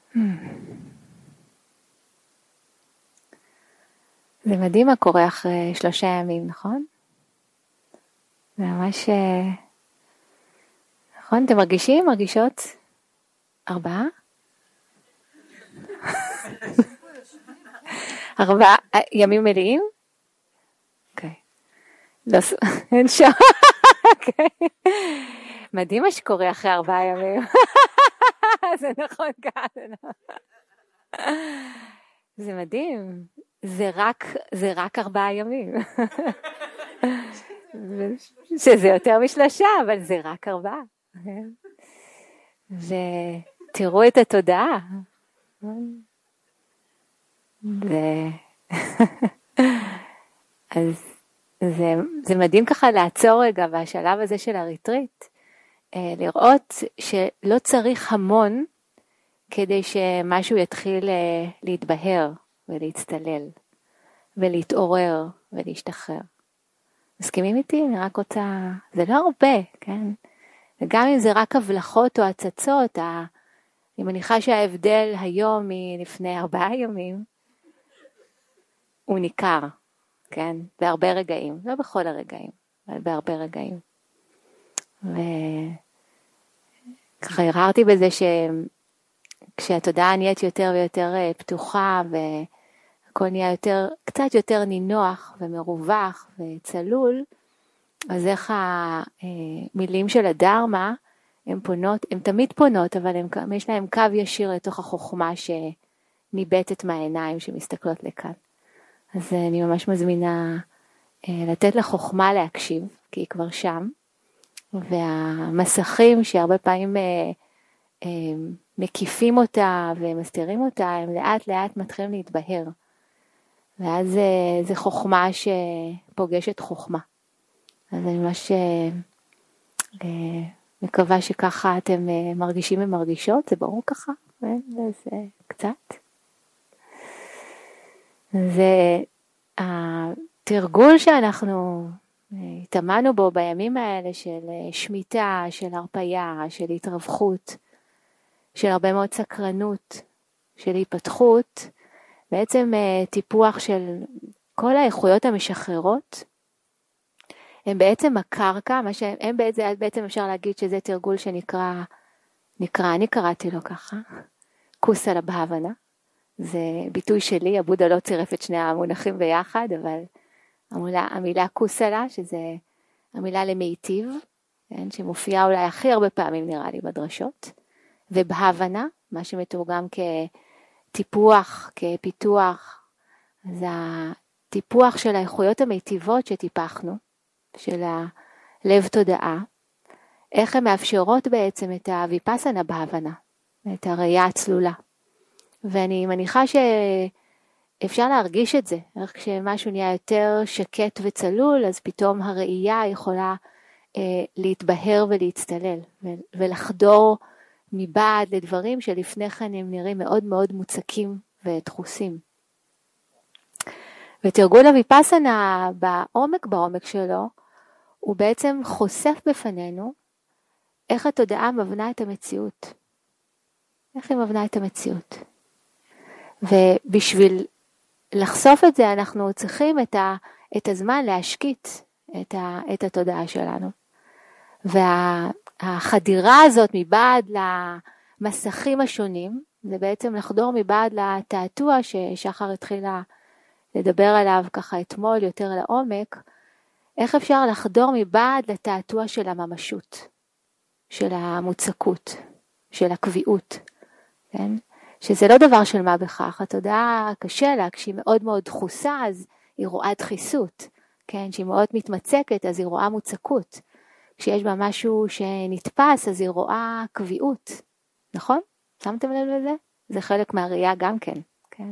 זה מדהים מה קורה אחרי 3 ימים, נכון? זה ממש... נכון? אתם מרגישים? מרגישות? 4? 4 ימים מלאים? אוקיי. אין שם. מדהים מה שקורה אחרי 4 ימים. זה נכון כאן. זה מדהים. זה רק 4 ימים. שזה יותר מ3, אבל זה רק 4. ותראו את התודעה. אז זה מדהים ככה לעצור רגע בשלב הזה של הריטריט, לראות שלא צריך המון כדי שמשהו יתחיל להתבהר ולהצטלל ולהתעורר ולהשתחרר. מסכימים איתי? אני רק רוצה, זה לא הרבה, כן? וגם אם זה רק הבלחות או הצצות, אני מניחה שההבדל היום מלפני 4 ימים, הוא ניכר, כן? בהרבה רגעים, לא בכל הרגעים, אבל בהרבה רגעים. וככה הרהרתי בזה שכשהתודעה נהיית יותר ויותר פתוחה, והכל נהיה קצת יותר נינוח ומרווח וצלול, אז איך המילים של הדרמה, הן תמיד פונות, אבל יש להם קו ישיר לתוך החוכמה שניבטת מהעיניים שמסתכלות לכאן. אז אני ממש מזמינה לתת לחוכמה להקשיב, כי היא כבר שם, והמסכים שהרבה פעמים מקיפים אותה ומסתירים אותה, הם לאט לאט מתחילים להתבהר. ואז זה חוכמה שפוגשת חוכמה. אז אני ממש מקווה שככה אתם מרגישים ומרגישות, זה ברור ככה, וזה קצת. זה התרגול שאנחנו התאמנו בו בימים האלה של שמיטה, של הרפיה, של התרווחות, של הרבה מאוד סקרנות, של היפתחות, בעצם טיפוח של כל האיכויות המשחררות, הם בעצם הקרקע, מה שהם בעצם אפשר להגיד שזה תרגול שנקרא, אני קראתי לו ככה, קוסלה בהבנה, זה ביטוי שלי, הבודה לא צירף את שני המונחים ביחד, אבל המילה קוסלה, שזה המילה למיטיב, כן, שמופיעה אולי הכי הרבה פעמים נראה לי בדרשות, ובהבנה, מה שמתורגם כטיפוח, כפיתוח, זה הטיפוח של האיכויות המיטיבות שטיפחנו, של הלב תודעה, איך הן מאפשרות בעצם את הוויפסנה בהבנה, את הראייה הצלולה. ואני מניחה שאפשר להרגיש את זה, איך כשמשהו נהיה יותר שקט וצלול, אז פתאום הראייה יכולה להתבהר ולהצטלל, ולחדור מבעד לדברים שלפני כן הם נראים מאוד מאוד מוצקים ודחוסים. ותרגול הוויפסנה בעומק שלו, הוא בעצם חושף בפנינו איך התודעה מבנה את המציאות. איך היא מבנה את המציאות. ובשביל לחשוף את זה אנחנו צריכים את הזמן להשקיט את התודעה שלנו. והחדירה הזאת מבעד למסכים השונים, זה בעצם לחדור מבעד לתעתוע ששחר התחילה לדבר עליו ככה אתמול יותר לעומק, איך אפשר לחדור מבעד לתעתוע של הממשות, של המוצקות, של הקביעות, כן? שזה לא דבר של מה בכך, התודעה קשה לה, כשהיא מאוד מאוד דחוסה, אז היא רואה דחיסות, כן? כשהיא מאוד מתמצקת, אז היא רואה מוצקות, כשיש בה משהו שנתפס, אז היא רואה קביעות, נכון? שמתם לב לזה? זה חלק מהראייה גם כן, כן?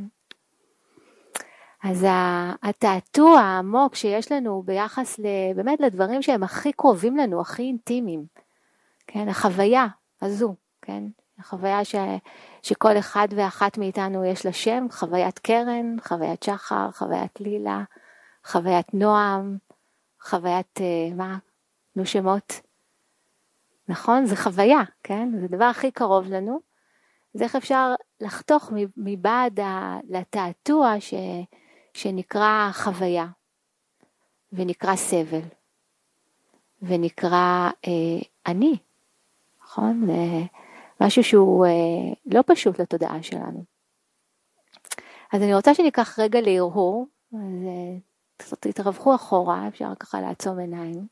אז התעתוע העמוק שיש לנו ביחס באמת לדברים שהם הכי קרובים לנו, הכי אינטימיים, כן? החוויה הזו, כן? החוויה שכל אחד ואחת מאיתנו יש לה שם, חוויית קרן, חוויית שחר, חוויית לילה, חוויית נועם, חוויית נו שמות, נכון? זה חוויה, כן? זה דבר הכי קרוב לנו, אז איך אפשר לחתוך מבעד לתעתוע שנקרא חוויה, ונקרא סבל, ונקרא אני, נכון? משהו שהוא לא פשוט לתודעה שלנו. אז אני רוצה שניקח רגע להרהור, אז תתרווחו אחורה, אפשר ככה לעצום עיניים.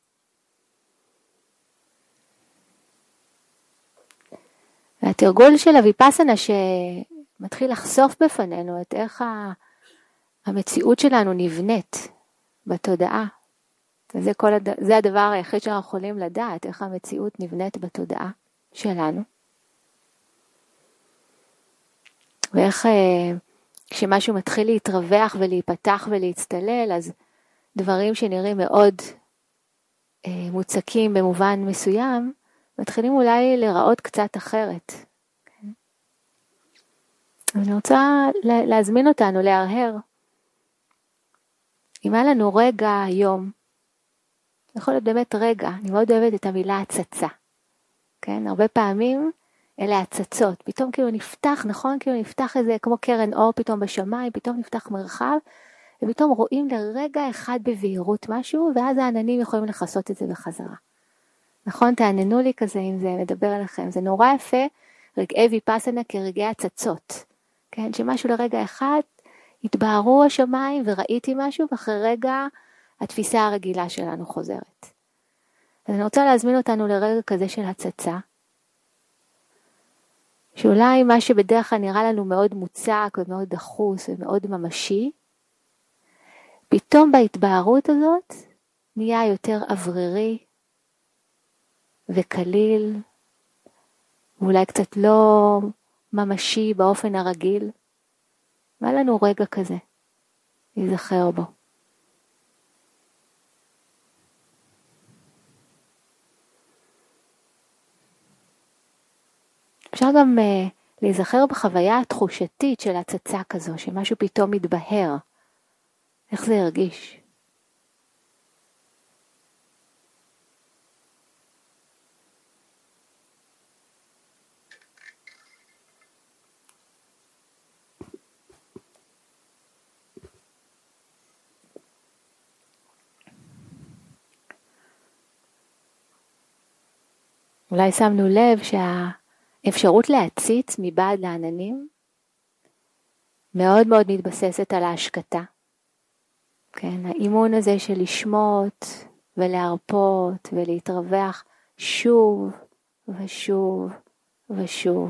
והתרגול של הוויפאסנה שמתחיל לחשוף בפנינו את איך המציאות שלנו נבנית בתודעה. זה הדבר היחיד שאנחנו יכולים לדעת, איך המציאות נבנית בתודעה שלנו. ואיך כשמשהו מתחיל להתרווח ולהיפתח ולהצטלל, אז דברים שנראים מאוד מוצקים במובן מסוים, מתחילים אולי לראות קצת אחרת. אני רוצה להזמין אותנו, להרהר. אם היה לנו רגע היום, יכול להיות באמת רגע, אני מאוד אוהבת את המילה הצצה. כן? הרבה פעמים אלה הצצות, פתאום כאילו נפתח, נכון? כאילו נפתח איזה כמו קרן אור פתאום בשמיים, פתאום נפתח מרחב, ופתאום רואים לרגע אחד בבהירות משהו, ואז העננים יכולים לחסות את זה בחזרה. נכון? תעננו לי כזה אם זה מדבר אליכם. זה נורא יפה, רגעי ויפאסנה כרגעי הצצות. כן? שמשהו לרגע אחד, התבהרו השמיים וראיתי משהו, ואחרי רגע התפיסה הרגילה שלנו חוזרת. אז אני רוצה להזמין אותנו לרגע כזה של הצצה, שאולי מה שבדרך כלל נראה לנו מאוד מוצק ומאוד דחוס ומאוד ממשי, פתאום בהתבהרות הזאת נהיה יותר אוורירי וקליל, ואולי קצת לא ממשי באופן הרגיל. מה לנו רגע כזה? להיזכר בו. אפשר גם להיזכר בחוויה התחושתית של הצצה כזו, שמשהו פתאום מתבהר. איך זה הרגיש? אולי שמנו לב שהאפשרות להציץ מבעד לעננים מאוד מאוד מתבססת על ההשקטה. כן, האימון הזה של לשמות ולהרפות ולהתרווח שוב ושוב ושוב.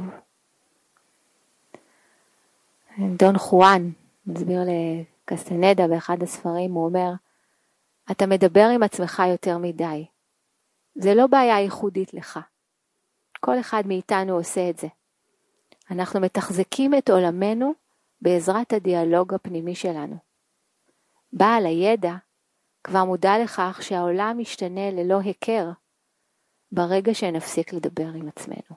דון חואן מסביר לקסטנדה באחד הספרים, הוא אומר, אתה מדבר עם עצמך יותר מדי. זה לא בעיה ייחודית לך. כל אחד מאיתנו עושה את זה. אנחנו מתחזקים את עולמנו בעזרת הדיאלוג הפנימי שלנו. בעל הידע כבר מודע לכך שהעולם משתנה ללא היכר ברגע שנפסיק לדבר עם עצמנו.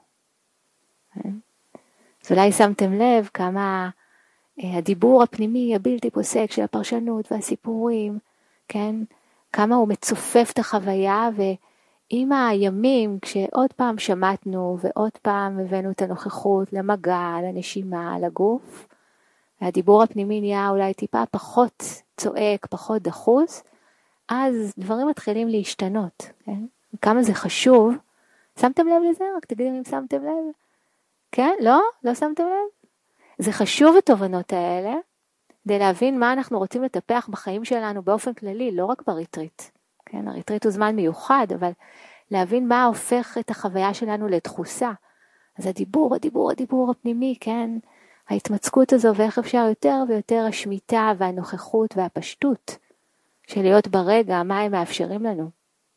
אז אולי שמתם לב כמה הדיבור הפנימי הבלתי פוסק של הפרשנות והסיפורים, כן? כמה הוא מצופף את החוויה, ועם הימים כשעוד פעם שמעתנו ועוד פעם הבאנו את הנוכחות למגע, לנשימה, לגוף, והדיבור הפנימי נהיה אולי טיפה פחות צועק, פחות דחוס, אז דברים מתחילים להשתנות. כן? כמה זה חשוב. שמתם לב לזה? רק תגידו אם שמתם לב. כן? לא? לא שמתם לב? זה חשוב התובנות האלה, כדי להבין מה אנחנו רוצים לטפח בחיים שלנו באופן כללי, לא רק בריטריט. כן? הריטריט הוא זמן מיוחד, אבל להבין מה הופך את החוויה שלנו לדחוסה. אז הדיבור הפנימי, כן? ההתמצקות הזו ואיך אפשר יותר ויותר השמיטה והנוכחות והפשטות של להיות ברגע, מה הם מאפשרים לנו.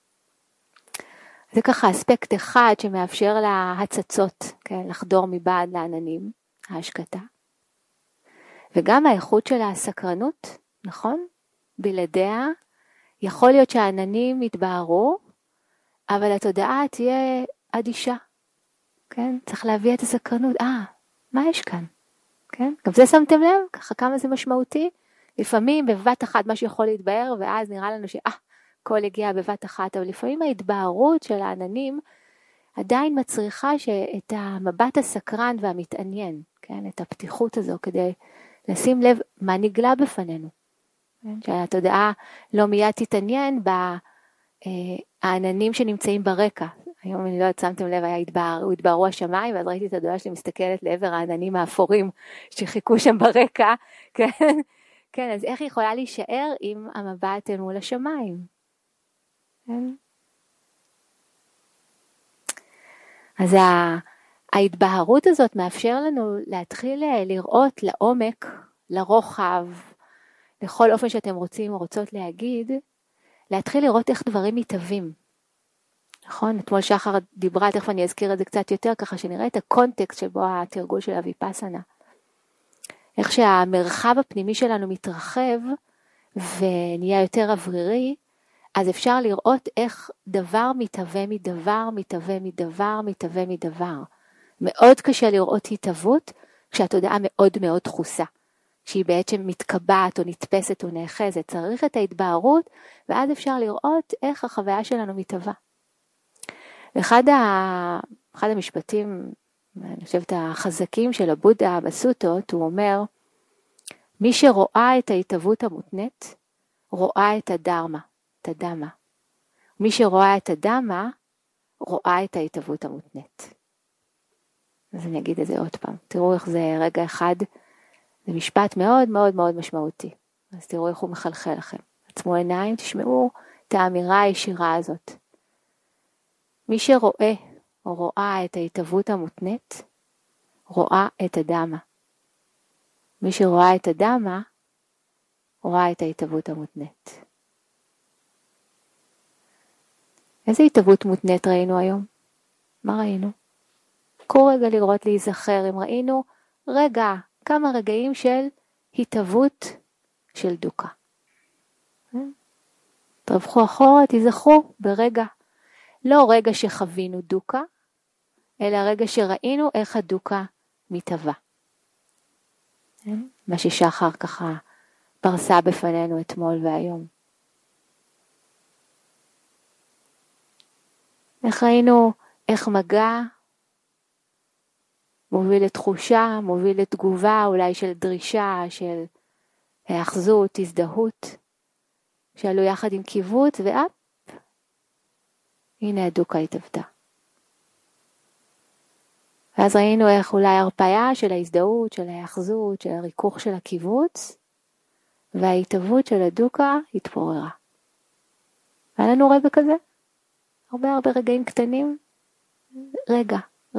זה ככה אספקט אחד שמאפשר להצצות, כן, לחדור מבעד לעננים, ההשקטה. וגם האיכות של הסקרנות, נכון? בלעדיה, יכול להיות שהעננים יתבהרו, אבל התודעה תהיה אדישה. כן? צריך להביא את הסקרנות. מה יש כאן? כן? גם זה שמתם לב? ככה כמה זה משמעותי? לפעמים בבת אחת משהו יכול להתבהר, ואז נראה לנו כל הגיע בבת אחת, אבל לפעמים ההתבהרות של העננים, עדיין מצריכה את המבט הסקרן והמתעניין, כן? את הפתיחות הזו כדי לשים לב מה נגלה בפנינו. כן? שהתודעה לא מיד תתעניין בעננים שנמצאים ברקע. היום אני לא יודעת, שמתם לב, התבהרו השמיים, ואז ראיתי את הדודה שלי מסתכלת לעבר העננים האפורים שחיכו שם ברקע, כן? כן, אז איך היא יכולה להישאר עם המבט אל מול השמיים? כן? אז ההתבהרות הזאת מאפשר לנו להתחיל לראות לעומק, לרוחב, לכל אופן שאתם רוצים או רוצות להגיד, להתחיל לראות איך דברים מתהווים. נכון? אתמול שחר דיברה, תכף אני אזכיר את זה קצת יותר, ככה שנראה את הקונטקסט שבו התרגול של הוויפאסנה. איך שהמרחב הפנימי שלנו מתרחב ונהיה יותר אוורירי, אז אפשר לראות איך דבר מתהווה מדבר, מתהווה מדבר, מתהווה מדבר. מאוד קשה לראות התהוות כשהתודעה מאוד מאוד דחוסה. שהיא בעצם מתקבעת או נתפסת או נאחזת. צריך את ההתבהרות, ואז אפשר לראות איך החוויה שלנו מתהווה. אחד המשפטים, אני חושבת החזקים של הבודה בסוטות, הוא אומר, מי שרואה את ההתהוות המותנית, רואה את הדרמה, את הדמה. מי שרואה את הדמה, רואה את ההתהוות המותנית. אז אני אגיד את זה עוד פעם. תראו איך זה רגע אחד, זה משפט מאוד מאוד מאוד משמעותי. אז תראו איך הוא מחלחל לכם. עצמו עיניים, תשמעו את האמירה הישירה הזאת. מי שרואה או רואה את ההתהוות המותנית, רואה את הדמה. מי שרואה את הדמה, רואה את ההתהוות המותנית. איזה התהוות מותנית ראינו היום? מה ראינו? קחו רגע לראות להיזכר אם ראינו כמה רגעים של התהוות של דוקה. תרווחו אחורה, תיזכרו ברגע. לא רגע שחווינו דוקה, אלא רגע שראינו איך הדוקה מתהווה. מה ששחר ככה פרסה בפנינו אתמול והיום. איך ראינו איך מגע מוביל לתחושה, מוביל לתגובה אולי של דרישה, של האחזות, הזדהות, שעלו יחד עם קיבוץ ואפ, הנה הדוקה התהוותה. ואז ראינו איך אולי הרפאיה של ההזדהות, של האחזות, של הריכוך של הקיבוץ, וההתהוות של הדוקה התפוררה. היה לנו רגע כזה? הרבה רגעים קטנים. רגע.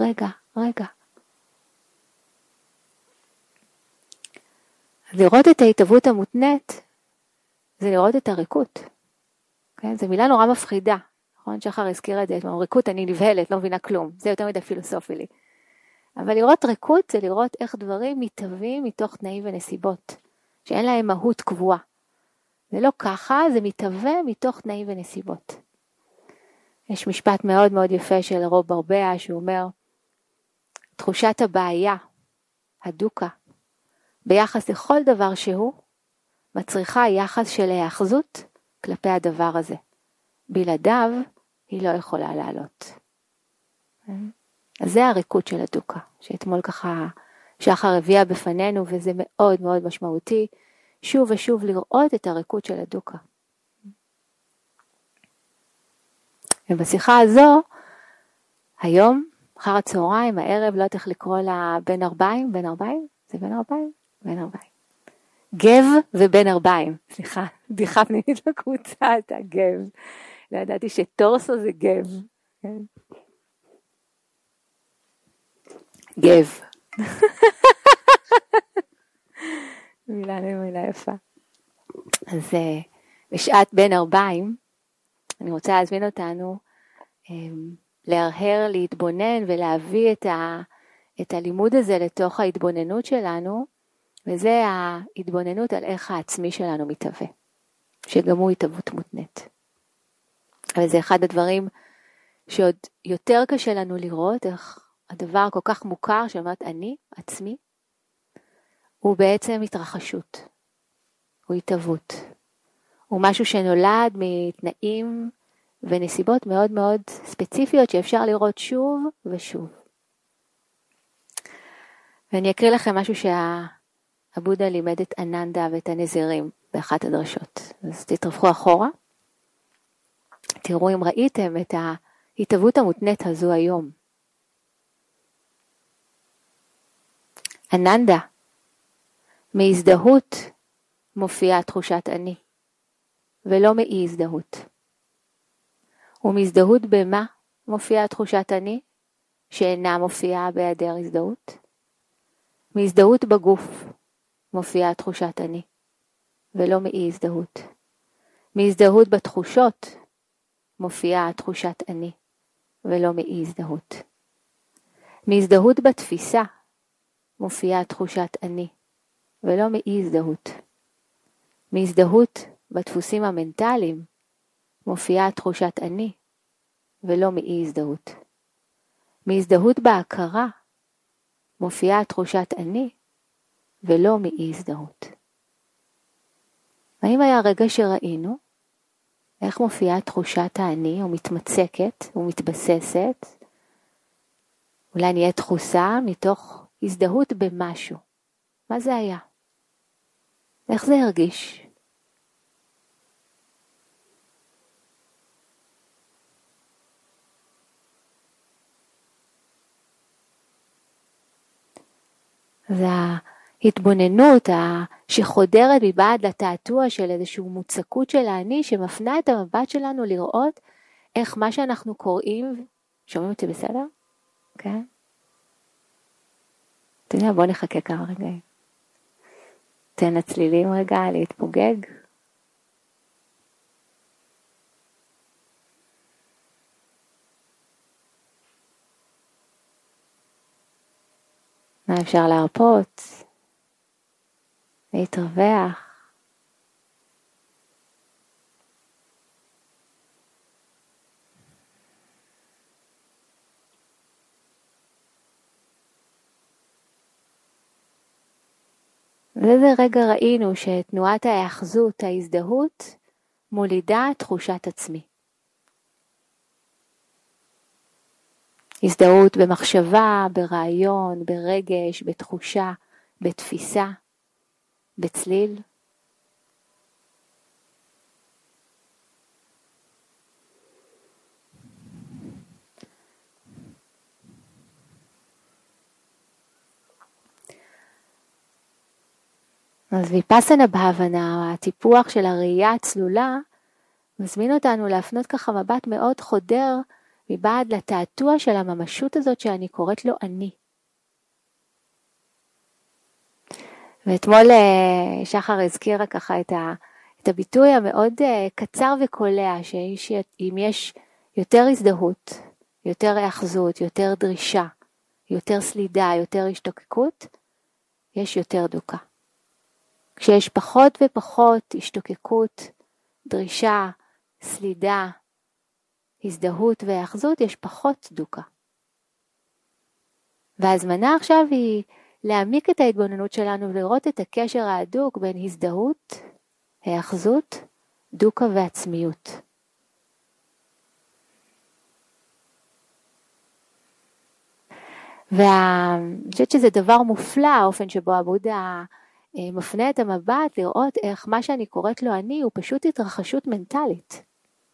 לראות את ההתהוות המותנית, זה לראות את הריקות. כן? זו מילה נורא מפחידה. נכון? שחר הזכיר את זה, ריקות אני נבהלת, לא מבינה כלום. זה יותר מדי פילוסופי לי. אבל לראות ריקות זה לראות איך דברים מתהווים מתוך תנאים ונסיבות, שאין להם מהות קבועה. זה לא ככה, זה מתהווה מתוך תנאים ונסיבות. יש משפט מאוד מאוד יפה של רוב ברבע, שהוא אומר, תחושת הבעיה, הדוקה, ביחס לכל דבר שהוא, מצריכה יחס של האחזות כלפי הדבר הזה. בלעדיו היא לא יכולה לעלות. אז זה הריקות של הדוקה, שאתמול ככה שחר הביאה בפנינו, וזה מאוד מאוד משמעותי, שוב ושוב לראות את הריקות של הדוקה. ובשיחה הזו, היום, אחר הצהריים, הערב, לא צריך לקרוא לה בן 40, זה בן 40? בן 40. גב ובן 40, סליחה, בדיחה פנימית בקבוצה, אתה גב. לא ידעתי שטורסו זה גב. כן? גב. מילה יפה. אז בשעת בן 40, אני רוצה להזמין אותנו להרהר, להתבונן ולהביא את הלימוד הזה לתוך ההתבוננות שלנו, וזה ההתבוננות על איך העצמי שלנו מתהווה, שגם הוא התהוות מותנית. אבל זה אחד הדברים שעוד יותר קשה לנו לראות, איך הדבר כל כך מוכר שאומרת אני, עצמי, הוא בעצם התרחשות, הוא התהוות. הוא משהו שנולד מתנאים ונסיבות מאוד מאוד ספציפיות שאפשר לראות שוב ושוב. ואני אקריא לכם משהו שהבודה לימד את אננדה ואת הנזירים באחת הדרשות. אז תתרווחו אחורה. תראו אם ראיתם את ההתהוות המותנית הזו היום. אננדה, מהזדהות מופיעה תחושת אני, ולא מאי הזדהות. ומזדהות במה מופיעה תחושת אני, שאינה מופיעה בהיעדר הזדהות? מהזדהות בגוף מופיעה תחושת אני, ולא מאי הזדהות. מהזדהות בתחושות מופיעה תחושת אני, ולא מאי הזדהות. מהזדהות בתפיסה מופיעה תחושת אני, ולא מאי הזדהות. מהזדהות בדפוסים המנטליים מופיעה תחושת אני, ולא מאי הזדהות. מהזדהות בהכרה מופיעה תחושת אני, ולא מאי הזדהות. האם היה רגע שראינו איך מופיעה תחושת האני ומתמצקת ומתבססת? אולי נהיה דחוסה מתוך הזדהות במשהו. מה זה היה? איך זה הרגיש? זה ההתבוננות שחודרת מבעד לתעתוע של איזשהו מוצקות של האני, שמפנה את המבט שלנו לראות איך מה שאנחנו קוראים, שומעים אותי בסדר? כן? אתה יודע, בוא נחכה כמה רגעים. תן לצלילים רגע להתפוגג. מה אפשר להרפות? להתרווח. וזה רגע ראינו שתנועת ההאחזות, ההזדהות, מולידה תחושת עצמי. הזדהות במחשבה, ברעיון, ברגש, בתחושה, בתפיסה, בצליל. אז ויפאסנה בהבנה, הטיפוח של הראייה הצלולה, מזמין אותנו להפנות ככה מבט מאוד חודר מבעד לתעתוע של הממשות הזאת שאני קוראת לו אני. ואתמול שחר הזכירה ככה את הביטוי המאוד קצר וקולע, שאם יש יותר הזדהות, יותר האחזות, יותר דרישה, יותר סלידה, יותר השתוקקות, יש יותר דוקה. כשיש פחות ופחות השתוקקות, דרישה, סלידה, הזדהות והאחזות, יש פחות דוקה. וההזמנה עכשיו היא להעמיק את ההתבוננות שלנו ולראות את הקשר ההדוק בין הזדהות, האחזות, דוקה ועצמיות. ואני חושבת שזה דבר מופלא, האופן שבו הבודה מפנה את המבט לראות איך מה שאני קוראת לו אני הוא פשוט התרחשות מנטלית.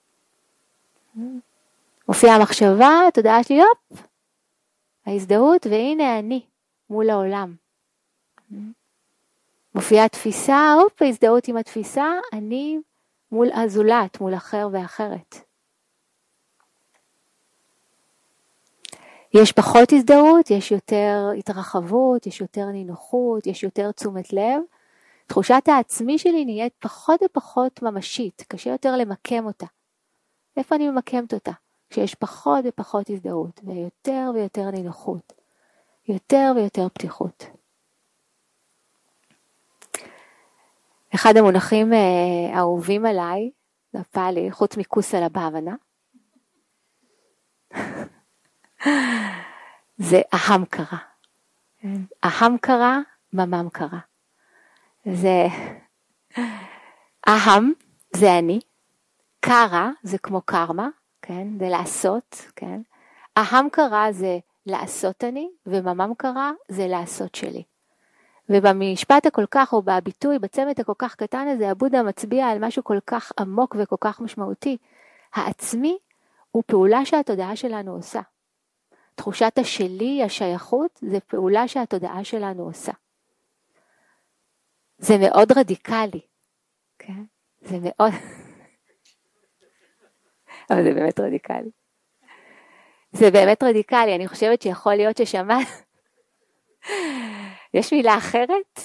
מופיעה המחשבה, תודעה שלי, יופ, ההזדהות, והנה אני מול העולם. מופיעה תפיסה, אופ, ההזדהות עם התפיסה, אני מול הזולת, מול אחר ואחרת. יש פחות הזדהות, יש יותר התרחבות, יש יותר נינוחות, יש יותר תשומת לב. תחושת העצמי שלי נהיית פחות ופחות ממשית, קשה יותר למקם אותה. איפה אני ממקמת אותה? כשיש פחות ופחות הזדהות, ויותר ויותר נינוחות, יותר ויותר פתיחות. אחד המונחים האהובים עליי, לפעלי, חוץ מכוס על הבהבנה, זה אהם קרה. אהם קרה, ממם קרה. זה אהם, זה אני. קרה, זה כמו קרמה, כן? זה לעשות, כן? ההמקרה זה לעשות אני, ומממקרה זה לעשות שלי. ובמשפט הכל כך, או בביטוי, בצומת הכל כך קטן הזה, הבודה מצביע על משהו כל כך עמוק וכל כך משמעותי. העצמי הוא פעולה שהתודעה שלנו עושה. תחושת השלי, השייכות, זה פעולה שהתודעה שלנו עושה. זה מאוד רדיקלי, כן? זה מאוד... אבל זה באמת רדיקלי. זה באמת רדיקלי, אני חושבת שיכול להיות ששמע... יש מילה אחרת?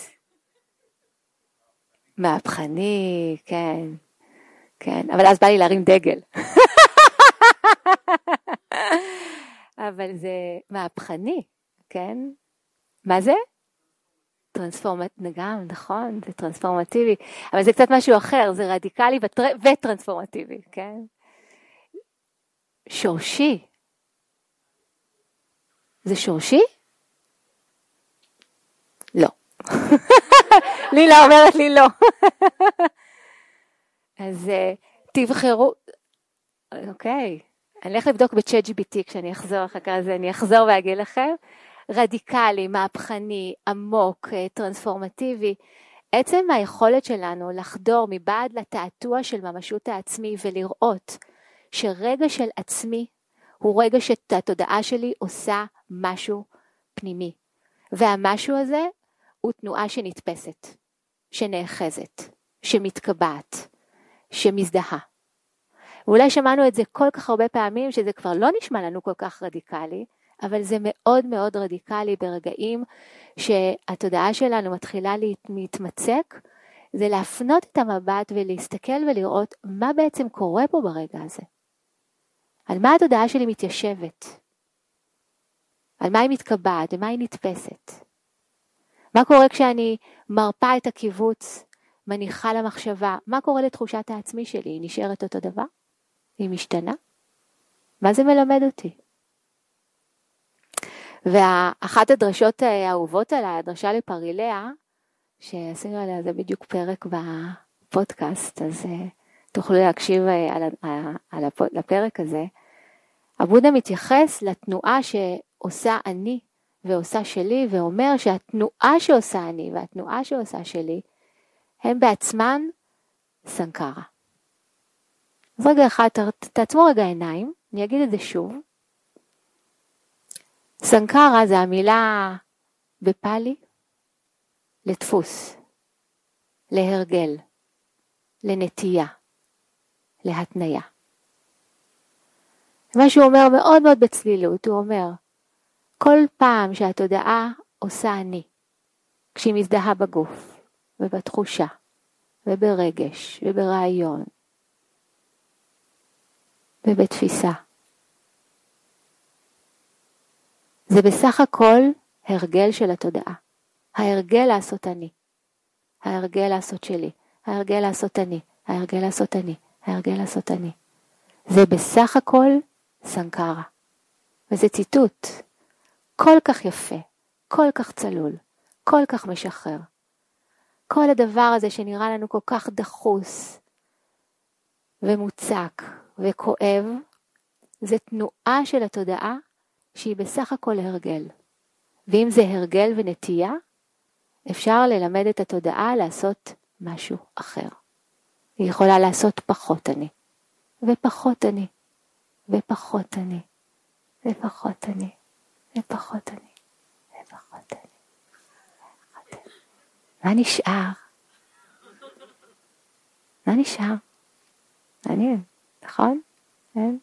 מהפכני, כן, כן, אבל אז בא לי להרים דגל. אבל זה מהפכני, כן? מה זה? גם, נכון, זה טרנספורמטיבי, אבל זה קצת משהו אחר, זה רדיקלי וטרנספורמטיבי, כן? שורשי. זה שורשי? לא. לילה אומרת לי לא. אז תבחרו, אוקיי, אני הולך לבדוק בצ'אט GPT כשאני אחזור אחר כך, אני אחזור ואגיד לכם, רדיקלי, מהפכני, עמוק, טרנספורמטיבי, עצם היכולת שלנו לחדור מבעד לתעתוע של ממשות העצמי ולראות שרגע של עצמי הוא רגע שהתודעה שלי עושה משהו פנימי, והמשהו הזה הוא תנועה שנתפסת, שנאחזת, שמתקבעת, שמזדהה. ואולי שמענו את זה כל כך הרבה פעמים שזה כבר לא נשמע לנו כל כך רדיקלי, אבל זה מאוד מאוד רדיקלי ברגעים שהתודעה שלנו מתחילה להתמצק, זה להפנות את המבט ולהסתכל ולראות מה בעצם קורה פה ברגע הזה. על מה התודעה שלי מתיישבת, על מה היא מתקבעת, ומה היא נתפסת. מה קורה כשאני מרפה את הקיבוץ, מניחה למחשבה, מה קורה לתחושת העצמי שלי? היא נשארת אותו דבר? היא משתנה? מה זה מלמד אותי? ואחת הדרשות האהובות עליי, הדרשה לפריליה, שעשינו עליה זה בדיוק פרק בפודקאסט, אז תוכלו להקשיב לפרק הזה. הבודה מתייחס לתנועה שעושה אני ועושה שלי, ואומר שהתנועה שעושה אני והתנועה שעושה שלי, הם בעצמן סנקרה. אז רגע אחד, תעצמו רגע עיניים, אני אגיד את זה שוב. סנקרה זה המילה בפאלי, לדפוס, להרגל, לנטייה, להתניה. מה שהוא אומר מאוד מאוד בצלילות, הוא אומר, כל פעם שהתודעה עושה אני, כשהיא מזדהה בגוף, ובתחושה, וברגש, וברעיון, ובתפיסה, זה בסך הכל הרגל של התודעה. ההרגל לעשות אני, ההרגל לעשות שלי, ההרגל לעשות אני, ההרגל לעשות אני, ההרגל לעשות אני. זה בסך הכל סנקרה. וזה ציטוט כל כך יפה, כל כך צלול, כל כך משחרר. כל הדבר הזה שנראה לנו כל כך דחוס ומוצק וכואב, זה תנועה של התודעה שהיא בסך הכל הרגל. ואם זה הרגל ונטייה, אפשר ללמד את התודעה לעשות משהו אחר. היא יכולה לעשות פחות אני, ופחות אני, ופחות אני, ופחות אני, ופחות אני, ופחות אני. מה נשאר? מה נשאר? מעניין, נכון? כן?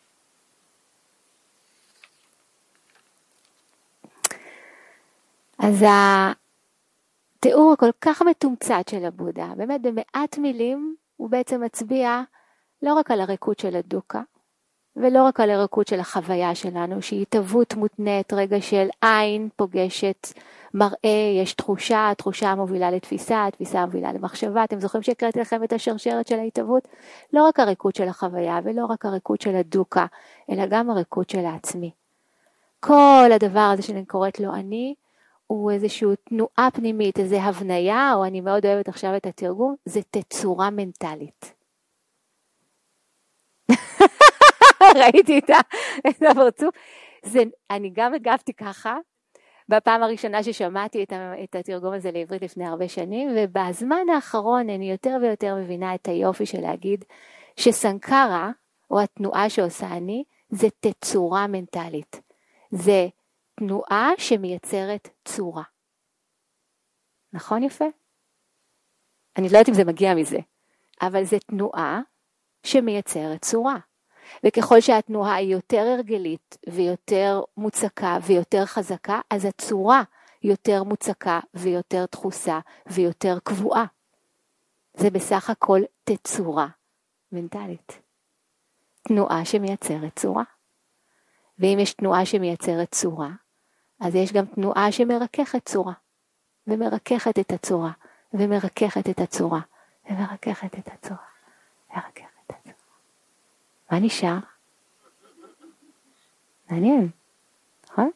אז התיאור הכל כך מתומצת של הבודה, באמת במעט מילים, הוא בעצם מצביע לא רק על הריקות של הדוקה, ולא רק על הריקות של החוויה שלנו, שהיא התהוות מותנית, רגע של עין פוגשת מראה, יש תחושה, התחושה מובילה לתפיסה, התפיסה מובילה למחשבה. אתם זוכרים שהקראתי לכם את השרשרת של ההתהוות? לא רק הריקות של החוויה, ולא רק הריקות של הדוקה, אלא גם הריקות של העצמי. כל הדבר הזה שאני קוראת לו אני, הוא איזושהי תנועה פנימית, איזו הבניה, או אני מאוד אוהבת עכשיו את התרגום, זה תצורה מנטלית. ראיתי את הפרצוף. אני גם הגבתי ככה, בפעם הראשונה ששמעתי את התרגום הזה לעברית לפני הרבה שנים, ובזמן האחרון אני יותר ויותר מבינה את היופי של להגיד שסנקרה, או התנועה שעושה אני, זה תצורה מנטלית. זה תנועה שמייצרת צורה. נכון יפה? אני לא יודעת אם זה מגיע מזה, אבל זה תנועה שמייצרת צורה. וככל שהתנועה היא יותר הרגלית ויותר מוצקה ויותר חזקה, אז הצורה יותר מוצקה ויותר דחוסה ויותר קבועה. זה בסך הכל תצורה מנטלית. תנועה שמייצרת צורה. ואם יש תנועה שמייצרת צורה, אז יש גם תנועה שמרככת צורה. ומרככת את הצורה. ומרככת את הצורה. ומרככת את הצורה. מרככת את הצורה. מה נשאר? מעניין, נכון?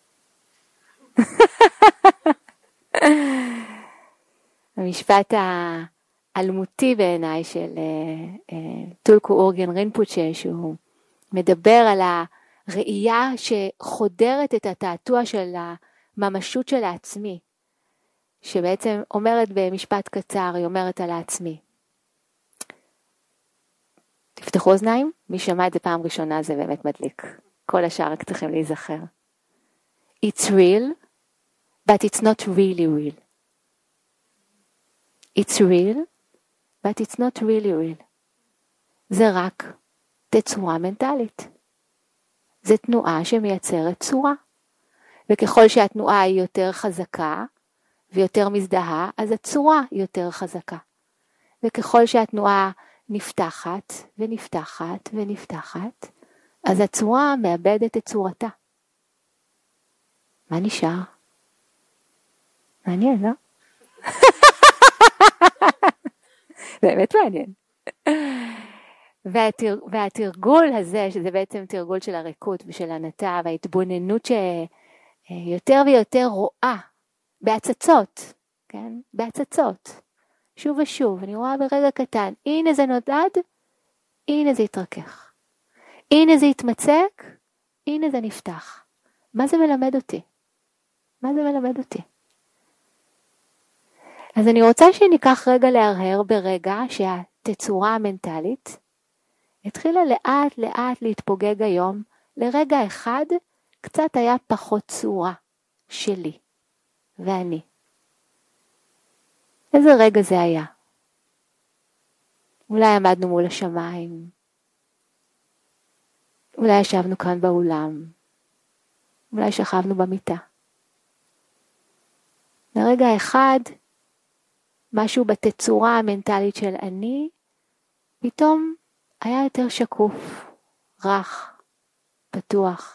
המשפט האלמותי בעיניי של טולקו אורגן רינפוצ'ה, שהוא מדבר על הראייה שחודרת את התעתוע של הממשות של העצמי, שבעצם אומרת במשפט קצר, היא אומרת על העצמי. תפתחו אוזניים, מי שמע את זה פעם ראשונה זה באמת מדליק. כל השאר רק צריכים להיזכר. It's real, but it's not really real. It's real, but it's not really real. זה רק תצורה מנטלית. זה תנועה שמייצרת צורה. וככל שהתנועה היא יותר חזקה ויותר מזדהה, אז הצורה יותר חזקה. וככל שהתנועה נפתחת ונפתחת ונפתחת, אז הצורה מאבדת את צורתה. מה נשאר? מעניין, לא? באמת מעניין. והתרגול הזה, שזה בעצם תרגול של הריקות ושל הנתה, וההתבוננות שיותר ויותר רואה בהצצות, כן? בהצצות. שוב ושוב, אני רואה ברגע קטן, הנה זה נודד, הנה זה התרכך. הנה זה התמצק, הנה זה נפתח. מה זה מלמד אותי? מה זה מלמד אותי? אז אני רוצה שניקח רגע להרהר ברגע שהתצורה המנטלית התחילה לאט לאט להתפוגג היום, לרגע אחד קצת היה פחות צורה שלי ואני. איזה רגע זה היה? אולי עמדנו מול השמיים, אולי ישבנו כאן באולם, אולי שכבנו במיטה. לרגע אחד, משהו בתצורה המנטלית של אני, פתאום היה יותר שקוף, רך, פתוח.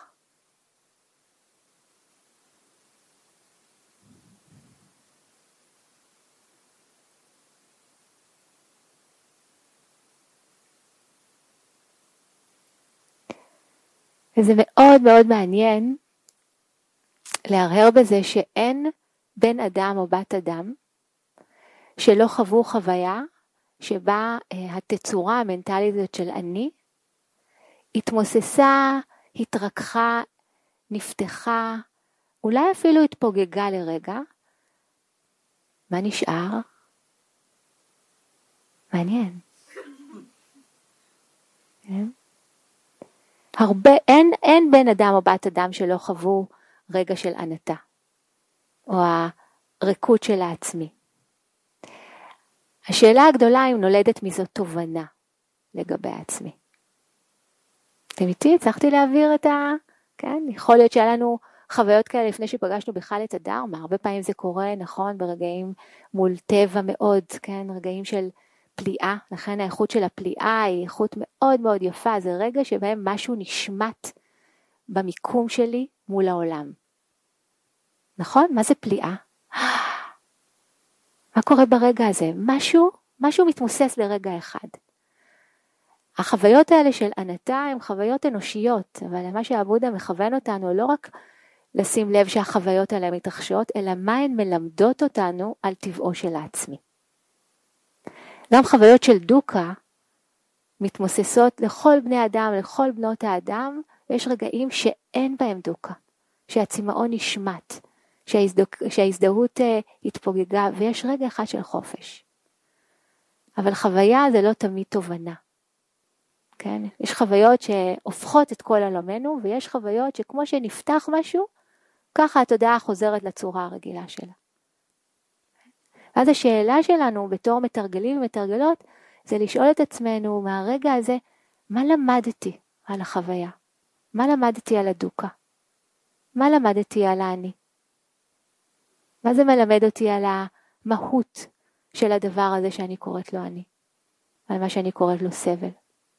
וזה מאוד מאוד מעניין להרהר בזה שאין בן אדם או בת אדם שלא חוו חוויה שבה התצורה המנטלית הזאת של אני התמוססה, התרככה, נפתחה, אולי אפילו התפוגגה לרגע. מה נשאר? מעניין. כן? אין בן אדם או בת אדם שלא חוו רגע של ענתה, או הריקות של העצמי. השאלה הגדולה אם נולדת מזאת תובנה לגבי העצמי. אתם איתי? הצלחתי להעביר כן? יכול להיות שהיה לנו חוויות כאלה לפני שפגשנו בכלל את הדרמה, הרבה פעמים זה קורה, נכון, ברגעים מול טבע מאוד, כן? רגעים של פליאה, לכן האיכות של הפליאה היא איכות מאוד מאוד יפה, זה רגע שבהם משהו נשמט במיקום שלי מול העולם. נכון? מה זה פליאה? מה קורה ברגע הזה? משהו מתמוסס לרגע אחד. החוויות האלה של ענתה הן חוויות אנושיות, אבל מה שהבודה מכוון אותנו לא רק לשים לב שהחוויות האלה מתרחשות, אלא מה הן מלמדות אותנו על טבעו של העצמי. גם חוויות של דוקה מתמוססות לכל בני אדם, לכל בנות האדם, ויש רגעים שאין בהם דוקה, שהצמאון נשמט, שההזדהות התפוגגה, ויש רגע אחד של חופש. אבל חוויה זה לא תמיד תובנה. כן? יש חוויות שהופכות את כל עולמנו, ויש חוויות שכמו שנפתח משהו, ככה התודעה חוזרת לצורה הרגילה שלה. אז השאלה שלנו בתור מתרגלים ומתרגלות, זה לשאול את עצמנו מהרגע הזה, מה למדתי על החוויה? מה למדתי על הדוקה? מה למדתי על האני? מה זה מלמד אותי על המהות של הדבר הזה שאני קוראת לו אני? על מה שאני קוראת לו סבל.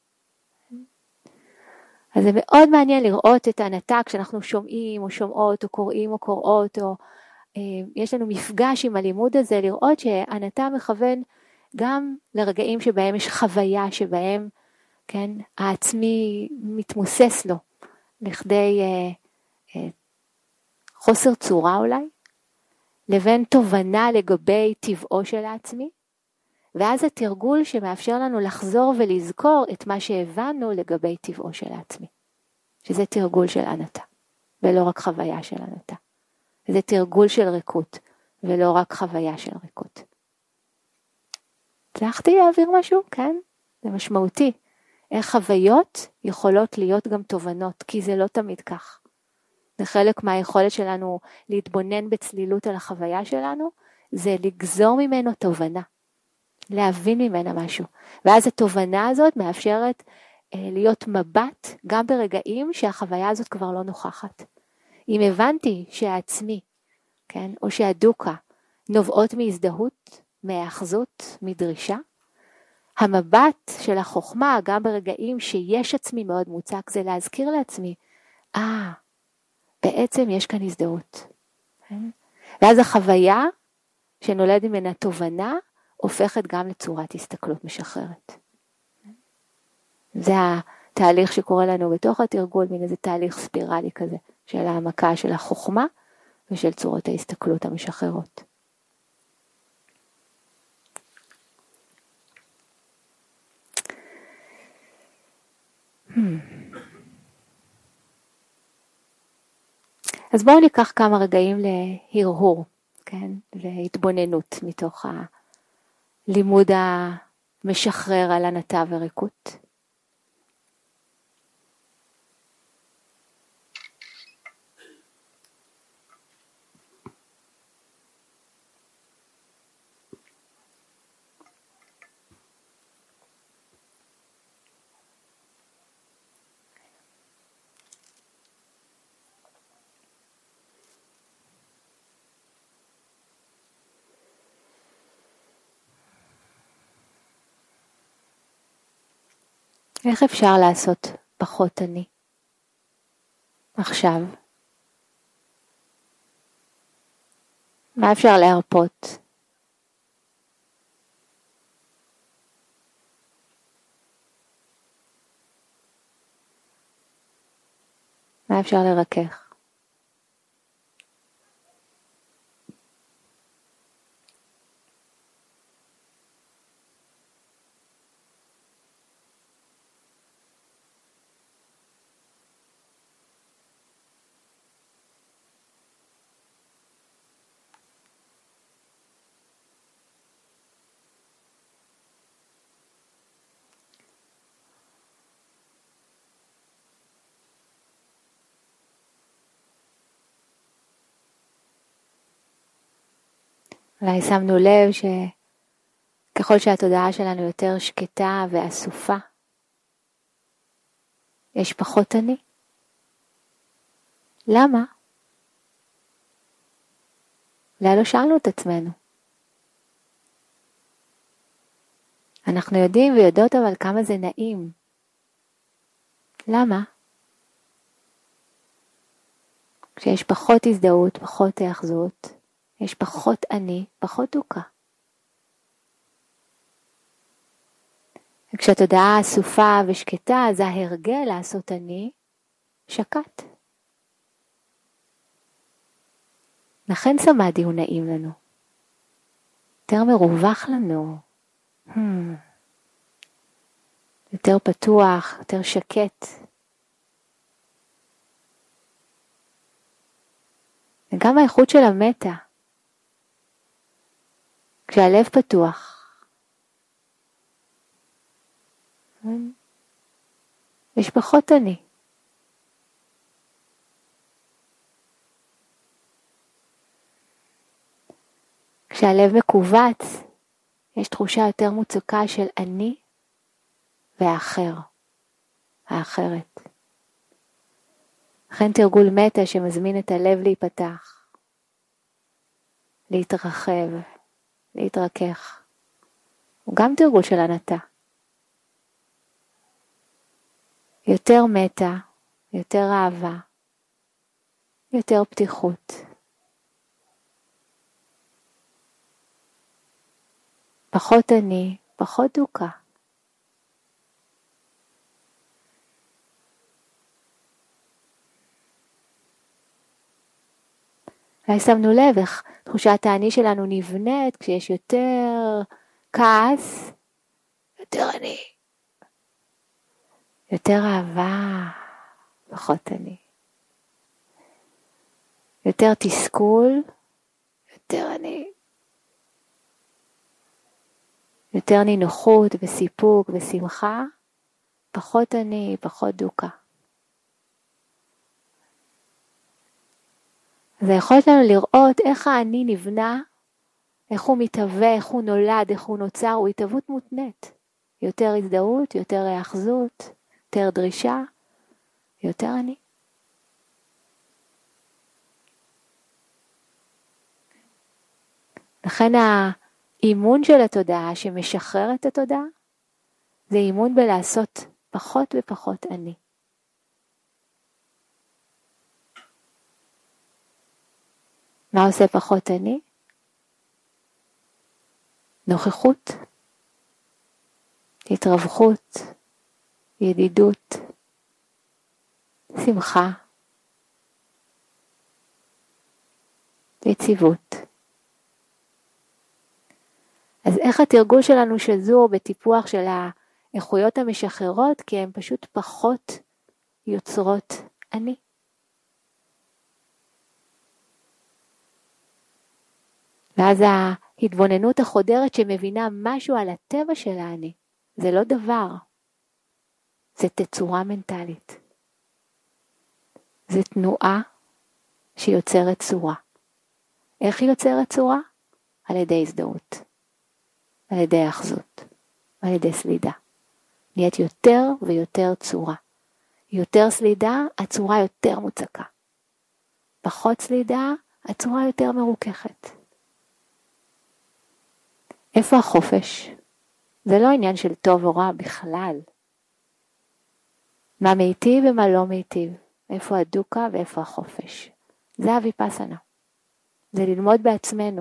אז זה מאוד מעניין לראות את הנתק כשאנחנו שומעים או שומעות או קוראים או קוראות, או יש לנו מפגש עם הלימוד הזה, לראות שהנתק מכוון גם לרגעים שבהם יש חוויה, שבהם כן, העצמי מתמוסס לו לכדי חוסר צורה אולי, לבין תובנה לגבי טבעו של העצמי, ואז התרגול שמאפשר לנו לחזור ולזכור את מה שהבנו לגבי טבעו של העצמי, שזה תרגול של ענתה, ולא רק חוויה של ענתה. זה תרגול של ריקות, ולא רק חוויה של ריקות. הצלחתי להעביר משהו? כן? זה משמעותי. איך חוויות יכולות להיות גם תובנות, כי זה לא תמיד כך. זה חלק מהיכולת שלנו להתבונן בצלילות על החוויה שלנו, זה לגזור ממנו תובנה, להבין ממנה משהו. ואז התובנה הזאת מאפשרת להיות מבט גם ברגעים שהחוויה הזאת כבר לא נוכחת. אם הבנתי שהעצמי, כן, או שהדוקה נובעות מהזדהות, מהאחזות, מדרישה, המבט של החוכמה גם ברגעים שיש עצמי מאוד מוצק, זה להזכיר לעצמי, בעצם יש כאן הזדהות. כן? ואז החוויה שנולד ממנה תובנה, הופכת גם לצורת הסתכלות משחררת. זה התהליך שקורה לנו בתוך התרגול, מן איזה תהליך ספירלי כזה, של העמקה של החוכמה, ושל צורות ההסתכלות המשחררות. אז בואו ניקח כמה רגעים להרהור, כן? להתבוננות מתוך הלימוד המשחרר על ענתה וריקות. איך אפשר לעשות פחות אני? עכשיו. מה אפשר להרפות? מה אפשר לרכך? אולי שמנו לב שככל שהתודעה שלנו יותר שקטה ואסופה, יש פחות אני. למה? אולי לא שאלנו את עצמנו. אנחנו יודעים ויודעות אבל כמה זה נעים. למה? כשיש פחות הזדהות, פחות היאחזות, יש פחות אני, פחות דוקה. וכשהתודעה אסופה ושקטה, אז ההרגל לעשות אני שקט. לכן סמאדי הוא נעים לנו. יותר מרווח לנו. יותר פתוח, יותר שקט. וגם האיכות של המטה. כשהלב פתוח. יש פחות אני. כשהלב מקובץ, יש תחושה יותר מוצקה של אני והאחר, האחרת. לכן תרגול מטה שמזמין את הלב להיפתח, להתרחב, להתרכך. הוא גם תרגול של ענתה. יותר מטה, יותר אהבה, יותר פתיחות. פחות אני, פחות דוקה. אולי שמנו לב איך תחושת האני שלנו נבנית כשיש יותר כעס, יותר אני. יותר אהבה, פחות אני. יותר תסכול, יותר אני. יותר נינוחות וסיפוק ושמחה, פחות אני, פחות דוקה. אז היכולת לנו לראות איך האני נבנה, איך הוא מתהווה, איך הוא נולד, איך הוא נוצר, הוא התהוות מותנית. יותר הזדהות, יותר היאחזות, יותר דרישה, יותר אני. לכן האימון של התודעה שמשחרר את התודעה, זה אימון בלעשות פחות ופחות אני. מה עושה פחות אני? נוכחות, התרווחות, ידידות, שמחה, יציבות. אז איך התרגול שלנו שזור בטיפוח של האיכויות המשחררות? כי הן פשוט פחות יוצרות אני. ואז ההתבוננות החודרת שמבינה משהו על הטבע של האני, זה לא דבר, זה תצורה מנטלית. זה תנועה שיוצרת צורה. איך היא יוצרת צורה? על ידי הזדהות, על ידי האחזות, על ידי סלידה. נהיית יותר ויותר צורה. יותר סלידה, הצורה יותר מוצקה. פחות סלידה, הצורה יותר מרוככת. איפה החופש? זה לא עניין של טוב או רע בכלל. מה מיטיב ומה לא מיטיב. איפה הדוקה ואיפה החופש. זה הוויפאסנה. זה ללמוד בעצמנו.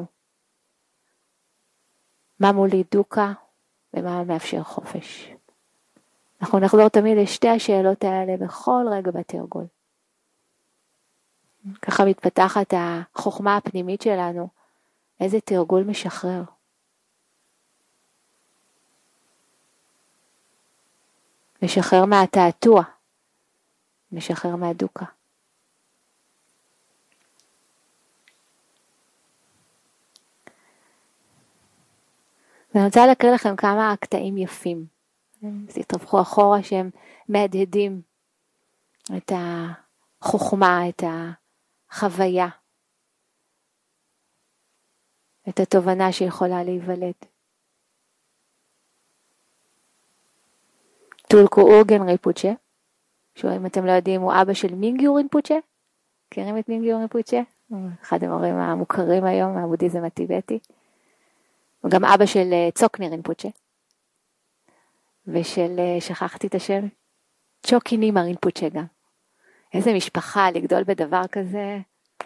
מה מולי דוקה ומה מאפשר חופש. אנחנו נחזור תמיד לשתי השאלות האלה בכל רגע בתרגול. ככה מתפתחת החוכמה הפנימית שלנו. איזה תרגול משחרר. משחרר מהתעתוע. משחרר מהדוקה. ואני רוצה להקריא לכם כמה קטעים יפים. אז תתרווחו אחורה שהם מהדהדים את החוכמה, את החוויה, את התובנה שיכולה להיוולד. טולקו אורגן ריפוצ'ה, שאם אתם לא יודעים הוא אבא של מינגיו רינפוצ'ה, מכירים את מינגיו רינפוצ'ה? אחד המורים המוכרים היום מהבודהיזם הטיבטי. הוא גם אבא של צוקני רינפוצ'ה, ושל, שכחתי את השם, צ'וקי נימה רינפוצ'ה גם. איזה משפחה לגדול בדבר כזה.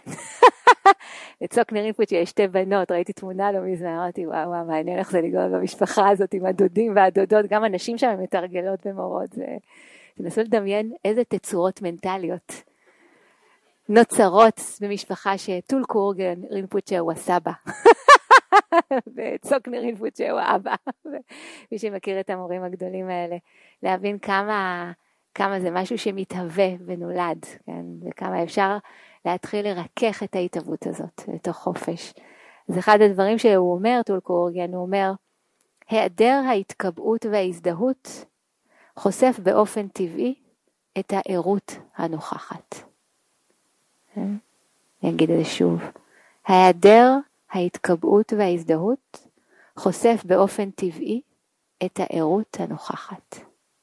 לצוקני רינפוצ'ה יש שתי בנות, ראיתי תמונה לא מזמן, אמרתי וואו, מעניין איך זה לגדול במשפחה הזאת עם הדודים והדודות, גם הנשים שם מתרגלות במורות, תנסו לדמיין איזה תצורות מנטליות נוצרות במשפחה שטולקו אורגן רינפוצ'ה הוא הסבא. וצוק נריפות שהוא אבא, מי שמכיר את המורים הגדולים האלה, להבין כמה זה משהו שמתהווה ונולד, כן? וכמה אפשר להתחיל לרכך את ההתהוות הזאת לתוך חופש. אז אחד הדברים שהוא אומר, טול קורגן, הוא אומר, היעדר ההתקבעות וההזדהות חושף באופן טבעי את הערות הנוכחת. אני אגיד את זה שוב. היעדר ההתקבעות וההזדהות חושף באופן טבעי את הערות הנוכחת.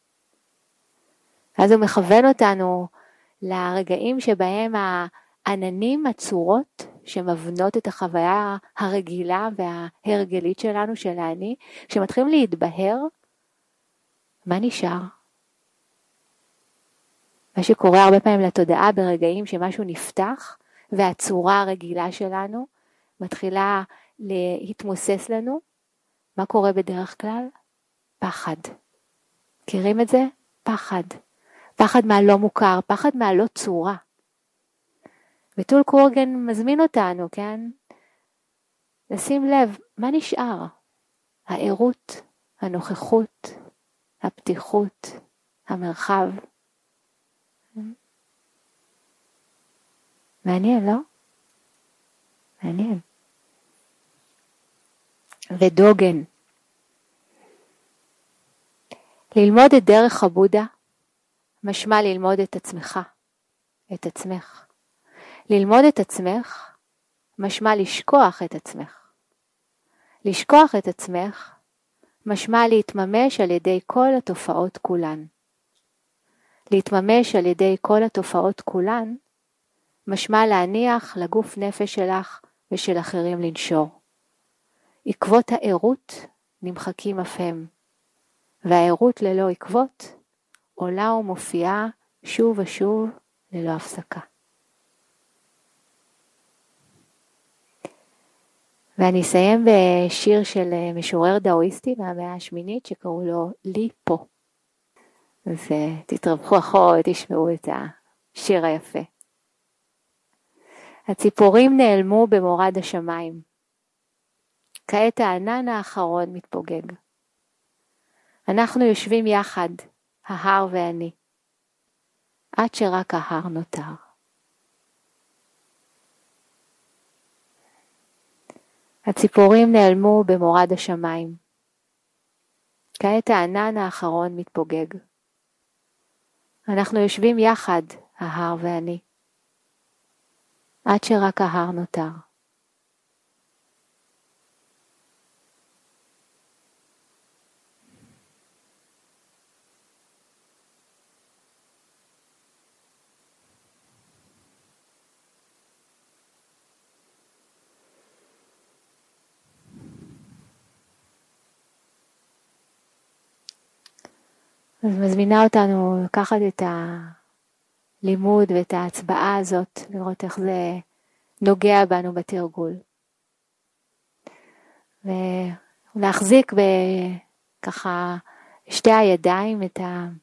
אז הוא מכוון אותנו לרגעים שבהם העננים הצורות שמבנות את החוויה הרגילה וההרגלית שלנו, של האני, כשמתחילים להתבהר, מה נשאר? מה שקורה הרבה פעמים לתודעה ברגעים שמשהו נפתח, והצורה הרגילה שלנו מתחילה להתמוסס לנו, מה קורה בדרך כלל? פחד. מכירים את זה? פחד. פחד מהלא מוכר, פחד מהלא צורה. וטול קורגן מזמין אותנו, כן? לשים לב, מה נשאר? הערות, הנוכחות, הפתיחות, המרחב. מעניין, לא? מעניין. ודוגן. ללמוד את דרך הבודה, משמע ללמוד את עצמך, את עצמך. ללמוד את עצמך, משמע לשכוח את עצמך. לשכוח את עצמך, משמע להתממש על ידי כל התופעות כולן. להתממש על ידי כל התופעות כולן, משמע להניח לגוף נפש שלך ושל אחרים לנשור. עקבות הערות נמחקים אף הם, והערות ללא עקבות עולה ומופיעה שוב ושוב ללא הפסקה. ואני אסיים בשיר של משורר דאואיסטי מהמאה השמינית שקראו לו לי פה. אז תתרווחו אחורה ותשמעו את השיר היפה. הציפורים נעלמו במורד השמיים. כעת הענן האחרון מתפוגג. אנחנו יושבים יחד, ההר ואני, עד שרק ההר נותר. הציפורים נעלמו במורד השמיים. כעת הענן האחרון מתפוגג. אנחנו יושבים יחד, ההר ואני, עד שרק ההר נותר. אז מזמינה אותנו לקחת את הלימוד ואת ההצבעה הזאת, לראות איך זה נוגע בנו בתרגול. ולהחזיק בככה שתי הידיים את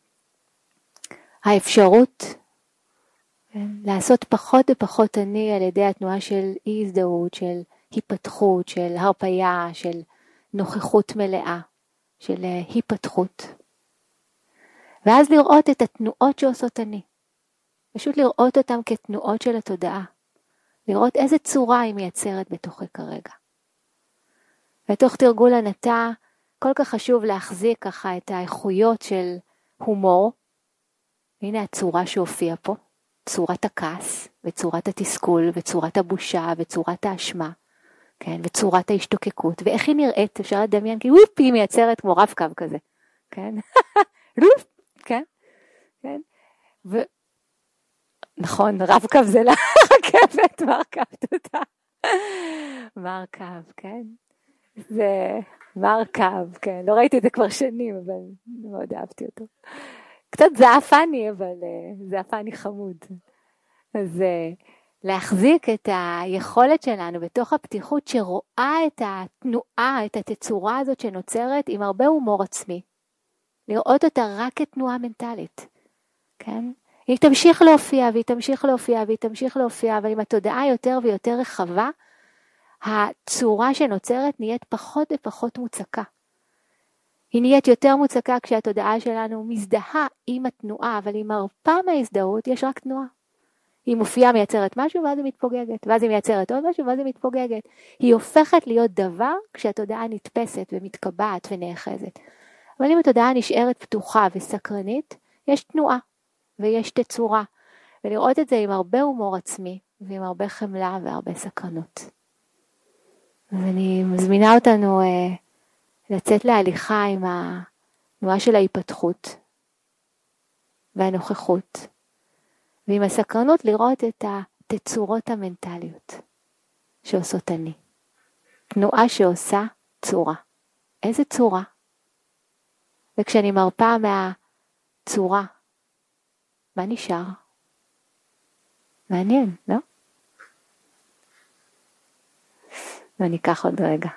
האפשרות לעשות פחות ופחות אני על ידי התנועה של אי הזדהות, של היפתחות, של הרפיה, של נוכחות מלאה, של היפתחות. ואז לראות את התנועות שעושות אני. פשוט לראות אותם כתנועות של התודעה. לראות איזה צורה היא מייצרת בתוכי כרגע. בתוך תרגול הנתה, כל כך חשוב להחזיק ככה את האיכויות של הומור. הנה הצורה שהופיעה פה. צורת הכעס, וצורת התסכול, וצורת הבושה, וצורת האשמה. כן, וצורת ההשתוקקות. ואיך היא נראית, אפשר לדמיין, כי וופ, היא מייצרת כמו רב קו כזה. כן? וופ. כן, כן, נכון, רב-קו זה לרכבת, מרכבת אותה, מרכב, כן, זה מרכב, כן, לא ראיתי את זה כבר שנים, אבל מאוד אהבתי אותו, קצת זעפני, אבל זעפני חמוד, אז להחזיק את היכולת שלנו בתוך הפתיחות שרואה את התנועה, את התצורה הזאת שנוצרת עם הרבה הומור עצמי, לראות אותה רק כתנועה מנטלית, כן? היא תמשיך להופיע, והיא תמשיך להופיע, והיא תמשיך להופיע, אבל עם התודעה יותר ויותר רחבה, הצורה שנוצרת נהיית פחות ופחות מוצקה. היא נהיית יותר מוצקה כשהתודעה שלנו מזדהה עם התנועה, אבל עם מרפא מההזדהות יש רק תנועה. היא מופיעה מייצרת משהו ואז היא מתפוגגת, ואז היא מייצרת עוד משהו ואז היא מתפוגגת. היא הופכת להיות דבר כשהתודעה נתפסת ומתקבעת ונאחזת. אבל אם התודעה נשארת פתוחה וסקרנית, יש תנועה ויש תצורה. ולראות את זה עם הרבה הומור עצמי ועם הרבה חמלה והרבה סקרנות. אז אני מזמינה אותנו לצאת להליכה עם התנועה של ההיפתחות והנוכחות. ועם הסקרנות לראות את התצורות המנטליות שעושות אני. תנועה שעושה צורה. איזה צורה? וכשאני מרפאה מהצורה, מה נשאר? מעניין, לא? וניקח עוד רגע.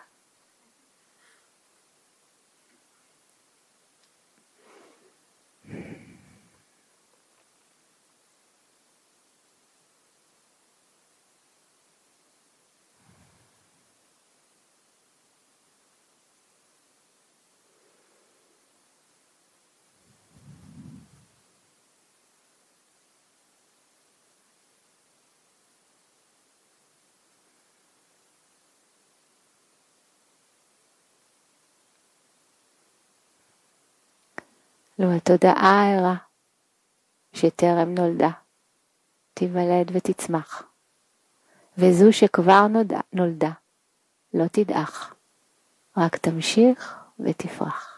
לו התודעה הערה שטרם נולדה, תיוולד ותצמח, וזו שכבר נולדה, לא תדעך, רק תמשיך ותפרח.